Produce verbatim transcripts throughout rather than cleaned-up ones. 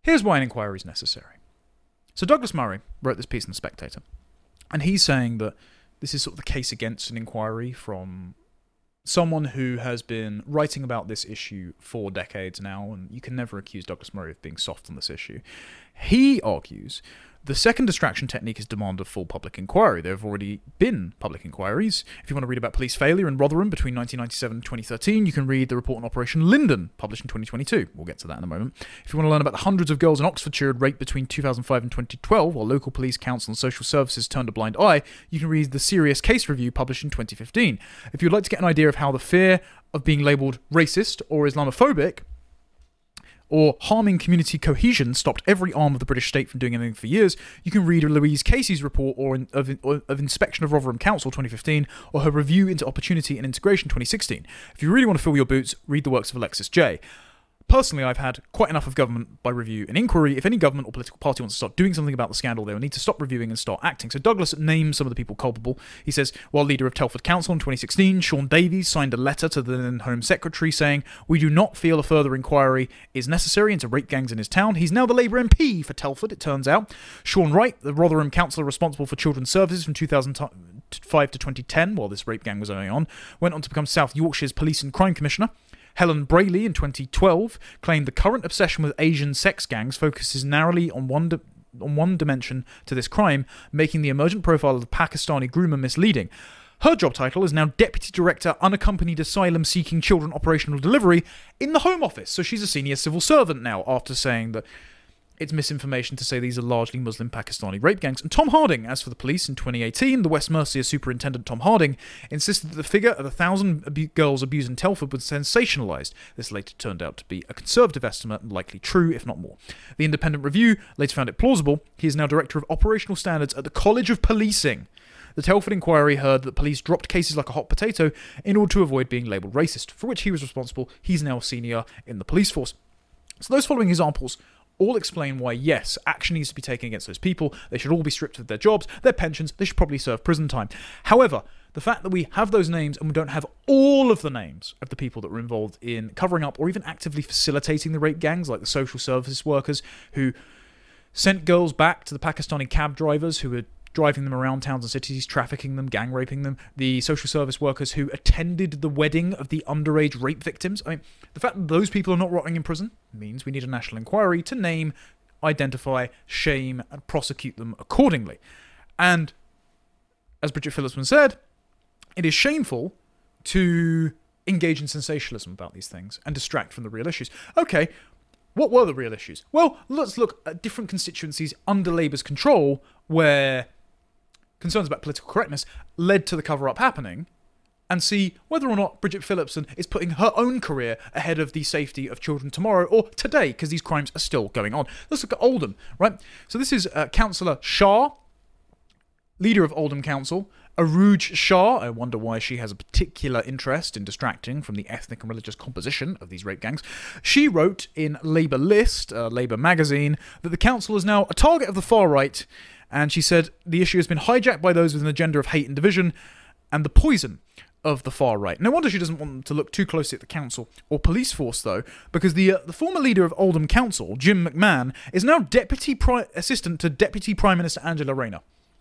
Here's why an inquiry is necessary. So Douglas Murray wrote this piece in The Spectator, and he's saying that this is sort of the case against an inquiry from someone who has been writing about this issue for decades now, and you can never accuse Douglas Murray of being soft on this issue. He argues the second distraction technique is demand of full public inquiry. There have already been public inquiries. If you want to read about police failure in Rotherham between nineteen ninety-seven and twenty thirteen, you can read the report on Operation Linden, published in twenty twenty-two. We'll get to that in a moment. If you want to learn about the hundreds of girls in Oxfordshire raped between two thousand five and twenty twelve, while local police, council and social services turned a blind eye, you can read the Serious Case Review, published in twenty fifteen. If you'd like to get an idea of how the fear of being labelled racist or Islamophobic or harming community cohesion stopped every arm of the British state from doing anything for years, you can read Louise Casey's report or in, of, of Inspection of Rotherham Council twenty fifteen, or her Review into Opportunity and Integration twenty sixteen. If you really want to fill your boots, read the works of Alexis Jay. Personally, I've had quite enough of government by review and inquiry. If any government or political party wants to start doing something about the scandal, they will need to stop reviewing and start acting. So Douglas names some of the people culpable. He says, while leader of Telford Council in twenty sixteen, Sean Davies signed a letter to the then Home Secretary saying, "We do not feel a further inquiry is necessary into rape gangs in his town." He's now the Labour M P for Telford, it turns out. Sean Wright, the Rotherham councillor responsible for children's services from two thousand five to twenty ten, while this rape gang was going on, went on to become South Yorkshire's Police and Crime Commissioner. Helen Brayley in twenty twelve claimed the current obsession with Asian sex gangs focuses narrowly on one di- on one dimension to this crime, making the emergent profile of the Pakistani groomer misleading. Her job title is now Deputy Director, Unaccompanied Asylum-Seeking Children Operational Delivery in the Home Office. So she's a senior civil servant now, after saying that it's misinformation to say these are largely Muslim Pakistani rape gangs. And Tom Harding, as for the police in twenty eighteen, the West Mercia Superintendent Tom Harding insisted that the figure of a thousand abu- girls abused in Telford was sensationalised. This later turned out to be a conservative estimate and likely true, if not more. The Independent Review later found it plausible. He is now Director of Operational Standards at the College of Policing. The Telford inquiry heard that police dropped cases like a hot potato in order to avoid being labelled racist, for which he was responsible. He's now a senior in the police force. So those following examples all explain why, yes, action needs to be taken against those people. They should all be stripped of their jobs, their pensions. They should probably serve prison time. However, the fact that we have those names and we don't have all of the names of the people that were involved in covering up or even actively facilitating the rape gangs, like the social services workers who sent girls back to the Pakistani cab drivers who were driving them around towns and cities, trafficking them, gang raping them, the social service workers who attended the wedding of the underage rape victims. I mean, the fact that those people are not rotting in prison means we need a national inquiry to name, identify, shame, and prosecute them accordingly. And as Bridget Phillipsman said, it is shameful to engage in sensationalism about these things and distract from the real issues. Okay, what were the real issues? Well, let's look at different constituencies under Labour's control where concerns about political correctness led to the cover-up happening, and see whether or not Bridget Phillipson is putting her own career ahead of the safety of children tomorrow or today, because these crimes are still going on. Let's look at Oldham, right? So this is uh, Councillor Shah, leader of Oldham Council. Arooj Shah, I wonder why she has a particular interest in distracting from the ethnic and religious composition of these rape gangs. She wrote in Labour List, uh, Labour magazine, that the council is now a target of the far right, and she said the issue has been hijacked by those with an agenda of hate and division and the poison of the far right. No wonder she doesn't want them to look too closely at the council or police force, though, because the uh, the former leader of Oldham Council, Jim McMahon, is now deputy pri- assistant to Deputy Prime Minister Angela Rayner.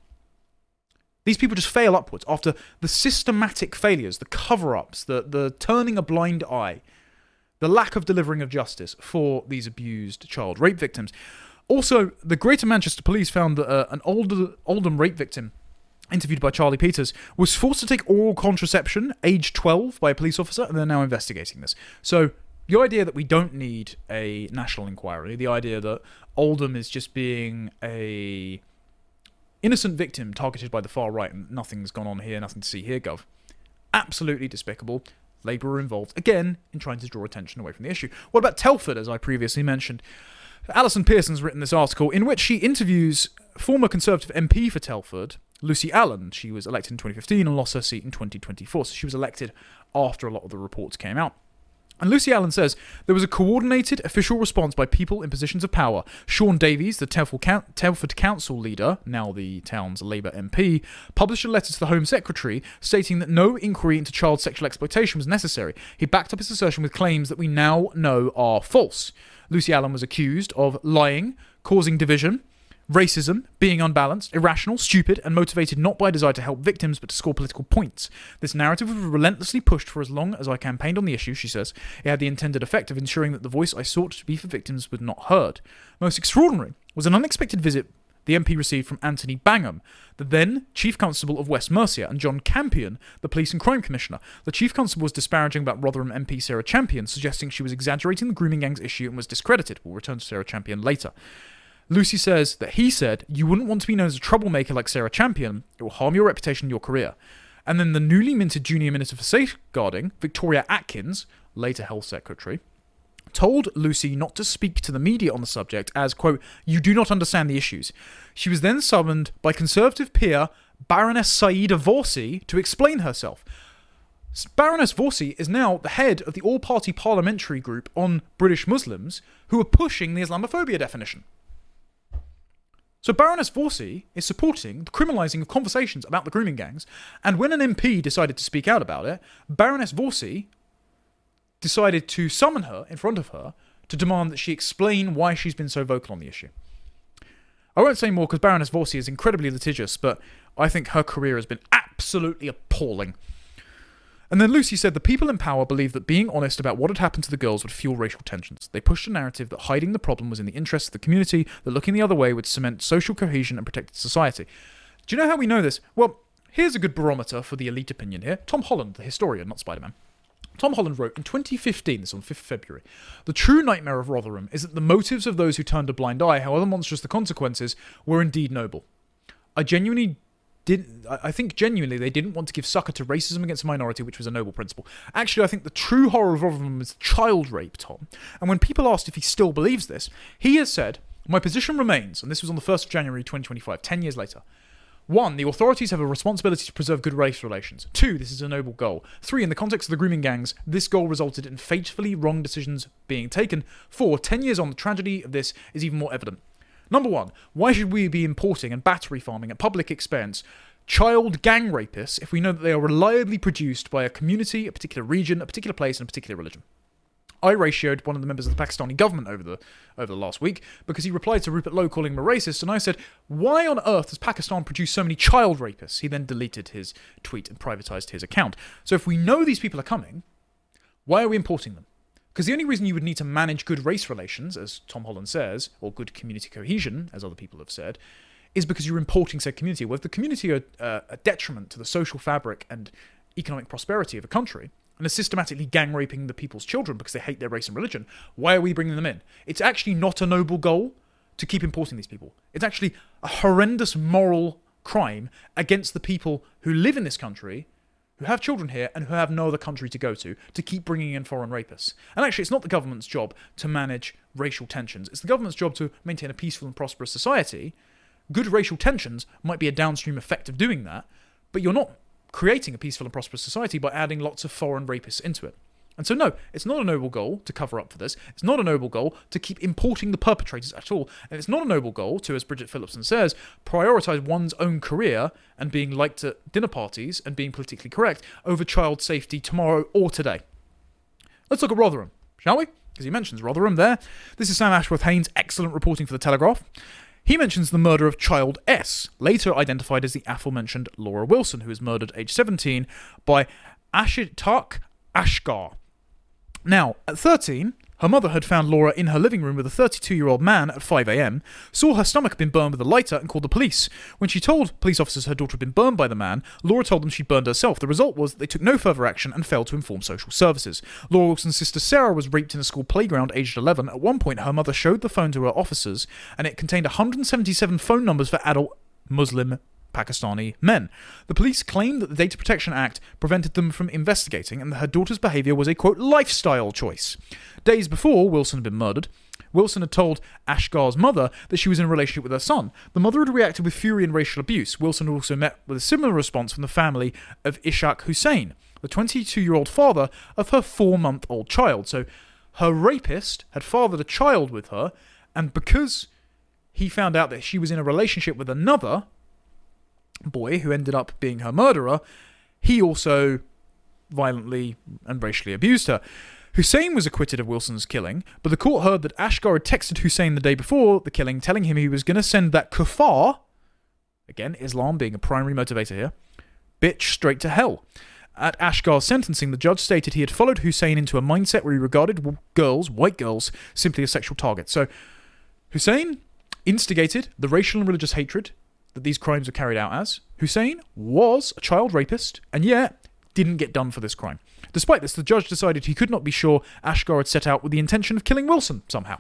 These people just fail upwards after the systematic failures, the cover-ups, the, the turning a blind eye, the lack of delivering of justice for these abused child rape victims. Also, the Greater Manchester Police found that uh, an older, Oldham rape victim, interviewed by Charlie Peters, was forced to take oral contraception, age twelve, by a police officer, and they're now investigating this. So, the idea that we don't need a national inquiry, the idea that Oldham is just being a innocent victim targeted by the far right and nothing's gone on here, nothing to see here, gov. Absolutely despicable. Labour are involved, again, in trying to draw attention away from the issue. What about Telford, as I previously mentioned? Alison Pearson's written this article in which she interviews former Conservative M P for Telford, Lucy Allen. She was elected in twenty fifteen and lost her seat in twenty twenty-four, so she was elected after a lot of the reports came out. And Lucy Allen says, there was a coordinated official response by people in positions of power. Sean Davies, the Telford Council leader, now the town's Labour M P, published a letter to the Home Secretary stating that no inquiry into child sexual exploitation was necessary. He backed up his assertion with claims that we now know are false. Lucy Allen was accused of lying, causing division, racism, being unbalanced, irrational, stupid, and motivated not by a desire to help victims but to score political points. This narrative was relentlessly pushed for as long as I campaigned on the issue, she says. It had the intended effect of ensuring that the voice I sought to be for victims was not heard. Most extraordinary was an unexpected visit the M P received from Anthony Bangham, the then Chief Constable of West Mercia, and John Campion, the Police and Crime Commissioner. The Chief Constable was disparaging about Rotherham M P Sarah Champion, suggesting she was exaggerating the grooming gangs issue and was discredited. We'll return to Sarah Champion later. Lucy says that he said, "You wouldn't want to be known as a troublemaker like Sarah Champion. It will harm your reputation and your career." And then the newly minted Junior Minister for Safeguarding, Victoria Atkins, later Health Secretary, told Lucy not to speak to the media on the subject as, quote, "You do not understand the issues." She was then summoned by Conservative peer Baroness Saida Vorsi to explain herself. Baroness Vorsi is now the head of the all-party parliamentary group on British Muslims who are pushing the Islamophobia definition. So Baroness Vorsi is supporting the criminalising of conversations about the grooming gangs, and when an M P decided to speak out about it, Baroness Vorsi decided to summon her in front of her to demand that she explain why she's been so vocal on the issue. I won't say more because Baroness Vorsi is incredibly litigious, but I think her career has been absolutely appalling. And then Lucy said the people in power believed that being honest about what had happened to the girls would fuel racial tensions. They pushed a narrative that hiding the problem was in the interests of the community, that looking the other way would cement social cohesion and protect society. Do you know how we know this? Well, here's a good barometer for the elite opinion here. Tom Holland, the historian, not Spider-Man. Tom Holland wrote in twenty fifteen, this on fifth of February, "The true nightmare of Rotherham is that the motives of those who turned a blind eye, however monstrous the consequences, were indeed noble. I genuinely did. I think genuinely they didn't want to give succor to racism against a minority, which was a noble principle. Actually, I think the true horror of Rotherham is child rape, Tom. And when people asked if he still believes this, he has said, my position remains," and this was on the first of January twenty twenty-five, ten years later. One, the authorities have a responsibility to preserve good race relations. Two, this is a noble goal. Three, in the context of the grooming gangs, this goal resulted in fatefully wrong decisions being taken. Four, ten years on, the tragedy of this is even more evident. Number one, why should we be importing and battery farming at public expense child gang rapists if we know that they are reliably produced by a community, a particular region, a particular place, and a particular religion? I ratioed one of the members of the Pakistani government over the over the last week because he replied to Rupert Lowe calling him a racist, and I said, why on earth does Pakistan produce so many child rapists? He then deleted his tweet and privatised his account. So if we know these people are coming, why are we importing them? Because the only reason you would need to manage good race relations, as Tom Holland says, or good community cohesion, as other people have said, is because you're importing said community. Well, if the community are uh, a detriment to the social fabric and economic prosperity of a country, and are systematically gang raping the people's children because they hate their race and religion, why are we bringing them in? It's actually not a noble goal to keep importing these people. It's actually a horrendous moral crime against the people who live in this country, who have children here, and who have no other country to go to, to keep bringing in foreign rapists. And actually, it's not the government's job to manage racial tensions. It's the government's job to maintain a peaceful and prosperous society. Good racial tensions might be a downstream effect of doing that, but you're not creating a peaceful and prosperous society by adding lots of foreign rapists into it. And so no, it's not a noble goal to cover up for this. It's not a noble goal to keep importing the perpetrators at all. And it's not a noble goal to, as Bridget Phillipson says, prioritise one's own career and being liked at dinner parties and being politically correct over child safety tomorrow or today. Let's look at Rotherham, shall we? Because he mentions Rotherham there. This is Sam Ashworth-Haynes' excellent reporting for The Telegraph. He mentions the murder of child S, later identified as the aforementioned Laura Wilson, who was murdered at age seventeen by Ashitak Ashgar. Now, at thirteen, her mother had found Laura in her living room with a thirty-two-year-old man at five a.m, saw her stomach had been burned with a lighter and called the police. When she told police officers her daughter had been burned by the man, Laura told them she'd burned herself. The result was that they took no further action and failed to inform social services. Laura Wilson's sister Sarah was raped in a school playground aged eleven. At one point, her mother showed the phone to her officers, and it contained one hundred seventy-seven phone numbers for adult Muslim Pakistani men. The police claimed that the Data Protection Act prevented them from investigating and that her daughter's behaviour was a, quote, lifestyle choice. Days before Wilson had been murdered, Wilson had told Ashgar's mother that she was in a relationship with her son. The mother had reacted with fury and racial abuse. Wilson had also met with a similar response from the family of Ishaq Hussain, the twenty-two-year-old father of her four-month-old child. So her rapist had fathered a child with her, and because he found out that she was in a relationship with another boy who ended up being her murderer, he also violently and racially abused her. Hussein was acquitted of Wilson's killing, but the court heard that Ashgar had texted Hussein the day before the killing, telling him he was going to send that kuffar, again, Islam being a primary motivator here, bitch straight to hell. At Ashgar's sentencing, the judge stated he had followed Hussein into a mindset where he regarded girls, white girls, simply as sexual targets. So, Hussein instigated the racial and religious hatred that these crimes were carried out as. Hussein was a child rapist, and yet didn't get done for this crime. Despite this, the judge decided he could not be sure Ashgar had set out with the intention of killing Wilson somehow.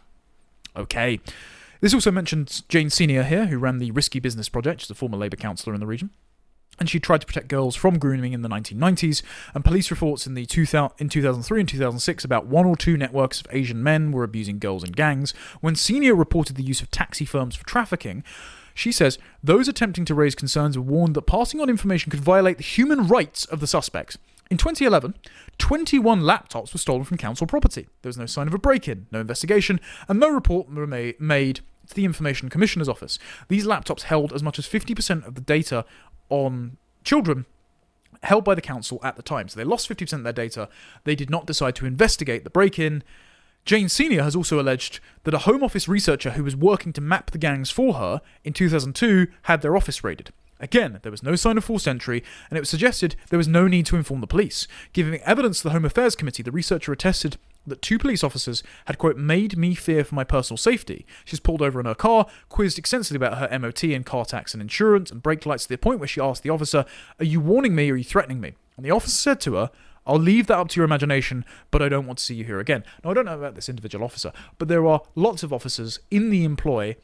Okay. This also mentions Jane Senior here, who ran the Risky Business Project. She's a former Labour councillor in the region. And she tried to protect girls from grooming in the nineteen nineties, and police reports in the two thousand, in two thousand three and two thousand six about one or two networks of Asian men were abusing girls in gangs. When Senior reported the use of taxi firms for trafficking, she says, those attempting to raise concerns were warned that passing on information could violate the human rights of the suspects. In twenty eleven, twenty-one laptops were stolen from council property. There was no sign of a break-in, no investigation, and no report were ma- made to the Information Commissioner's Office. These laptops held as much as fifty percent of the data on children held by the council at the time. So they lost fifty percent of their data. They did not decide to investigate the break-in. Jane Senior has also alleged that a Home Office researcher who was working to map the gangs for her in two thousand two had their office raided. Again, there was no sign of forced entry, and it was suggested there was no need to inform the police. Giving evidence to the Home Affairs Committee, the researcher attested that two police officers had, quote, made me fear for my personal safety. She's pulled over in her car, quizzed extensively about her M O T and car tax and insurance and brake lights, to the point where she asked the officer, are you warning me or are you threatening me? And the officer said to her, I'll leave that up to your imagination, but I don't want to see you here again. Now, I don't know about this individual officer, but there are lots of officers in the employ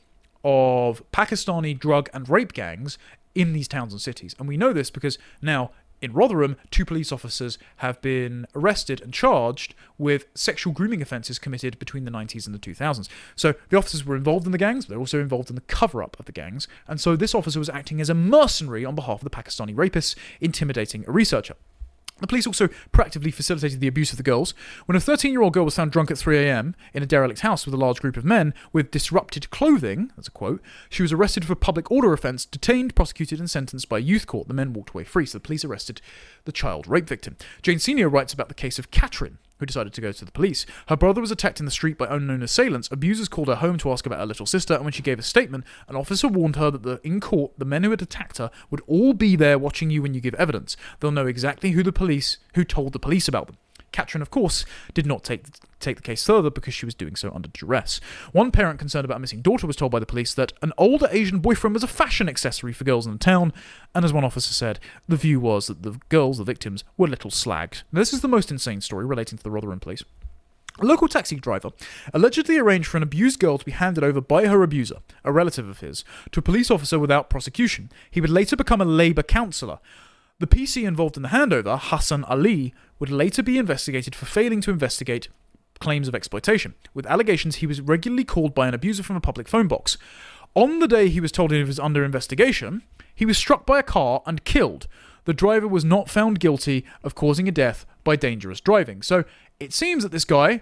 of Pakistani drug and rape gangs in these towns and cities. And we know this because now in Rotherham, two police officers have been arrested and charged with sexual grooming offences committed between the nineties and the two thousands. So the officers were involved in the gangs, but they're also involved in the cover-up of the gangs. And so this officer was acting as a mercenary on behalf of the Pakistani rapists, intimidating a researcher. The police also proactively facilitated the abuse of the girls. When a thirteen-year-old girl was found drunk at three a.m. in a derelict house with a large group of men with disrupted clothing, that's a quote, she was arrested for a public order offence, detained, prosecuted and sentenced by a youth court. The men walked away free, so the police arrested the child rape victim. Jane Senior writes about the case of Catherine, who decided to go to the police. Her brother was attacked in the street by unknown assailants. Abusers called her home to ask about her little sister, and when she gave a statement, an officer warned her that the, in court, the men who had attacked her would all be there watching you when you give evidence. They'll know exactly who the police, who told the police about them. Catherine, of course, did not take the, take the case further because she was doing so under duress. One parent concerned about a missing daughter was told by the police that an older Asian boyfriend was a fashion accessory for girls in the town, and as one officer said, the view was that the girls, the victims, were little slags. Now, this is the most insane story relating to the Rotherham police. A local taxi driver allegedly arranged for an abused girl to be handed over by her abuser, a relative of his, to a police officer without prosecution. He would later become a Labour councillor. The P C involved in the handover, Hassan Ali, would later be investigated for failing to investigate claims of exploitation, with allegations he was regularly called by an abuser from a public phone box. On the day he was told he was under investigation, he was struck by a car and killed. The driver was not found guilty of causing a death by dangerous driving. So it seems that this guy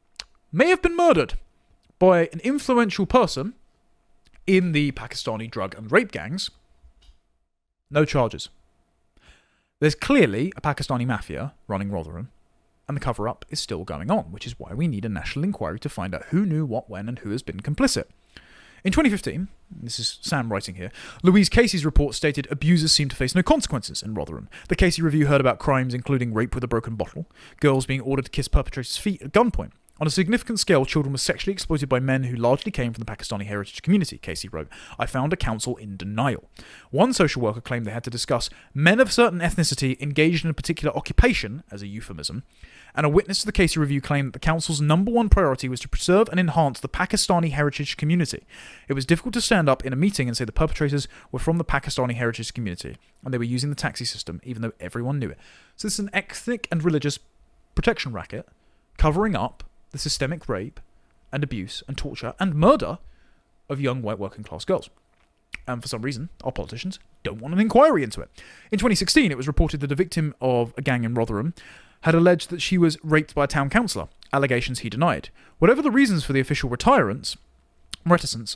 may have been murdered by an influential person in the Pakistani drug and rape gangs. No charges. There's clearly a Pakistani mafia running Rotherham, and the cover-up is still going on, which is why we need a national inquiry to find out who knew what when and who has been complicit. In twenty fifteen, this is Sam writing here, Louise Casey's report stated abusers seem to face no consequences in Rotherham. The Casey Review heard about crimes including rape with a broken bottle, girls being ordered to kiss perpetrators' feet at gunpoint. On a significant scale, children were sexually exploited by men who largely came from the Pakistani heritage community, Casey wrote. I found a council in denial. One social worker claimed they had to discuss men of a certain ethnicity engaged in a particular occupation, as a euphemism, and a witness to the Casey Review claimed that the council's number one priority was to preserve and enhance the Pakistani heritage community. It was difficult to stand up in a meeting and say the perpetrators were from the Pakistani heritage community, and they were using the taxi system, even though everyone knew it. So this is an ethnic and religious protection racket covering up the systemic rape and abuse and torture and murder of young white working class girls. And for some reason, our politicians don't want an inquiry into it. In twenty sixteen, it was reported that a victim of a gang in Rotherham had alleged that she was raped by a town councillor, allegations he denied. Whatever the reasons for the official retirance, reticence,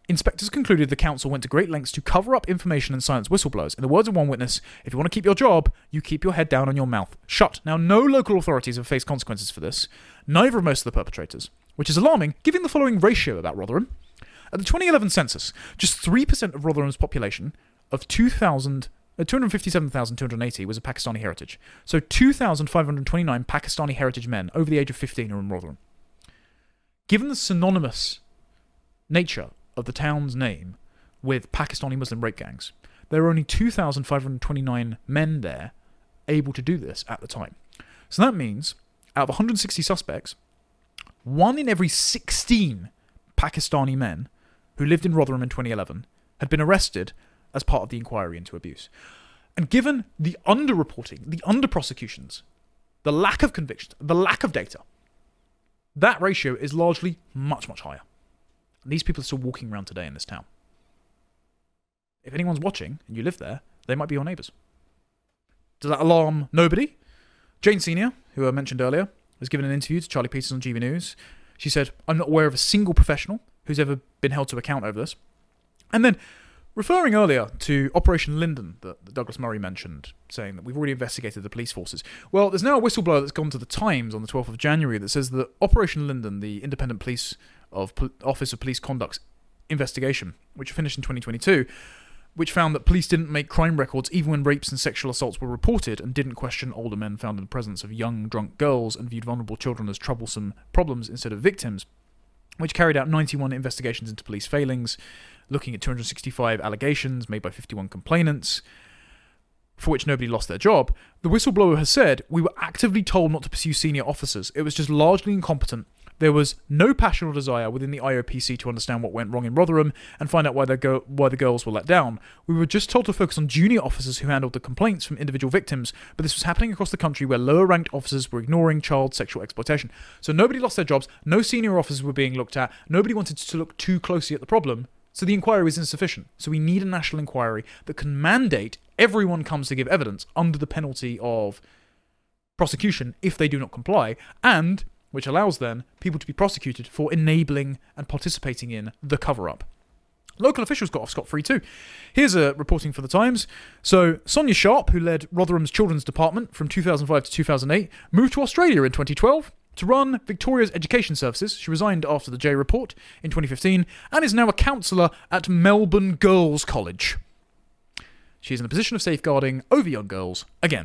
Inspectors concluded the council went to great lengths to cover up information and silence whistleblowers. In the words of one witness, if you want to keep your job, you keep your head down and your mouth shut. Now, no local authorities have faced consequences for this, neither have most of the perpetrators, which is alarming, given the following ratio about Rotherham. At the twenty eleven census, just three percent of Rotherham's population of two thousand, uh, two hundred fifty-seven thousand two hundred eighty was of Pakistani heritage. So two thousand five hundred twenty-nine Pakistani heritage men over the age of fifteen are in Rotherham. Given the synonymous nature of the town's name with Pakistani Muslim rape gangs, there are only two thousand five hundred twenty-nine men there able to do this at the time. So that means, out of one hundred sixty suspects, one in every sixteen Pakistani men who lived in Rotherham in twenty eleven had been arrested as part of the inquiry into abuse. And given the underreporting, the under-prosecutions, the lack of convictions, the lack of data, that ratio is largely much, much higher. And these people are still walking around today in this town. If anyone's watching and you live there, they might be your neighbours. Does that alarm nobody? Jane Senior, who I mentioned earlier, was given an interview to Charlie Peters on G B News. She said, I'm not aware of a single professional who's ever been held to account over this. And then, referring earlier to Operation Linden that, that Douglas Murray mentioned, saying that we've already investigated the police forces. Well, there's now a whistleblower that's gone to the Times on the twelfth of January that says that Operation Linden, the independent police of Pol- Office of Police Conduct's investigation, which finished in twenty twenty-two, which found that police didn't make crime records even when rapes and sexual assaults were reported, and didn't question older men found in the presence of young, drunk girls, and viewed vulnerable children as troublesome problems instead of victims, which carried out ninety-one investigations into police failings, looking at two hundred sixty-five allegations made by fifty-one complainants, for which nobody lost their job. The whistleblower has said, we were actively told not to pursue senior officers. It was just largely incompetent. There was no passion or desire within the I O P C to understand what went wrong in Rotherham and find out why, go- why the girls were let down. We were just told to focus on junior officers who handled the complaints from individual victims, but this was happening across the country where lower-ranked officers were ignoring child sexual exploitation. So nobody lost their jobs, no senior officers were being looked at, nobody wanted to look too closely at the problem, so the inquiry was insufficient. So we need a national inquiry that can mandate everyone comes to give evidence under the penalty of prosecution if they do not comply, and which allows then people to be prosecuted for enabling and participating in the cover-up. Local officials got off scot-free too. Here's a reporting for the Times. So, Sonia Sharp, who led Rotherham's Children's Department from two thousand five to two thousand eight, moved to Australia in twenty twelve to run Victoria's Education Services. She resigned after the J Report in twenty fifteen and is now a counsellor at Melbourne Girls' College. She is in a position of safeguarding over young girls again.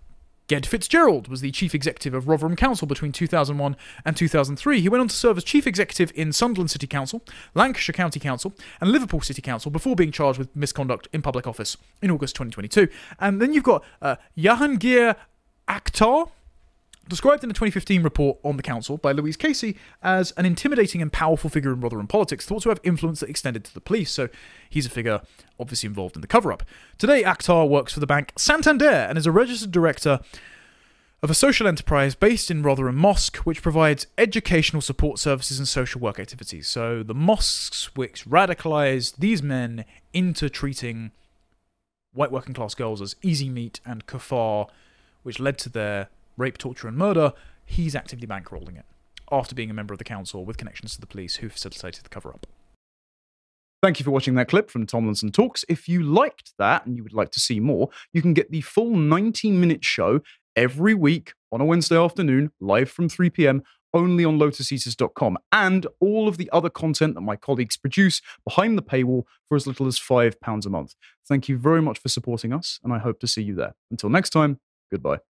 Ged Fitzgerald was the chief executive of Rotherham Council between two thousand one and two thousand three. He went on to serve as chief executive in Sunderland City Council, Lancashire County Council, and Liverpool City Council before being charged with misconduct in public office in August twenty twenty-two. And then you've got uh, Jahangir Akhtar, described in a twenty fifteen report on the council by Louise Casey as an intimidating and powerful figure in Rotherham politics, thought to have influence that extended to the police, so he's a figure obviously involved in the cover-up. Today, Akhtar works for the bank Santander and is a registered director of a social enterprise based in Rotherham Mosque, which provides educational support services and social work activities. So the mosques which radicalise these men into treating white working class girls as easy meat and kafar, which led to their rape, torture and murder, he's actively bankrolling it, after being a member of the council with connections to the police who facilitated the cover-up. Thank you for watching that clip from Tomlinson Talks. If you liked that and you would like to see more, you can get the full ninety minute show every week on a Wednesday afternoon, live from three p.m, only on lotus eaters dot com, and all of the other content that my colleagues produce behind the paywall for as little as five pounds a month. Thank you very much for supporting us, and I hope to see you there. Until next time, goodbye.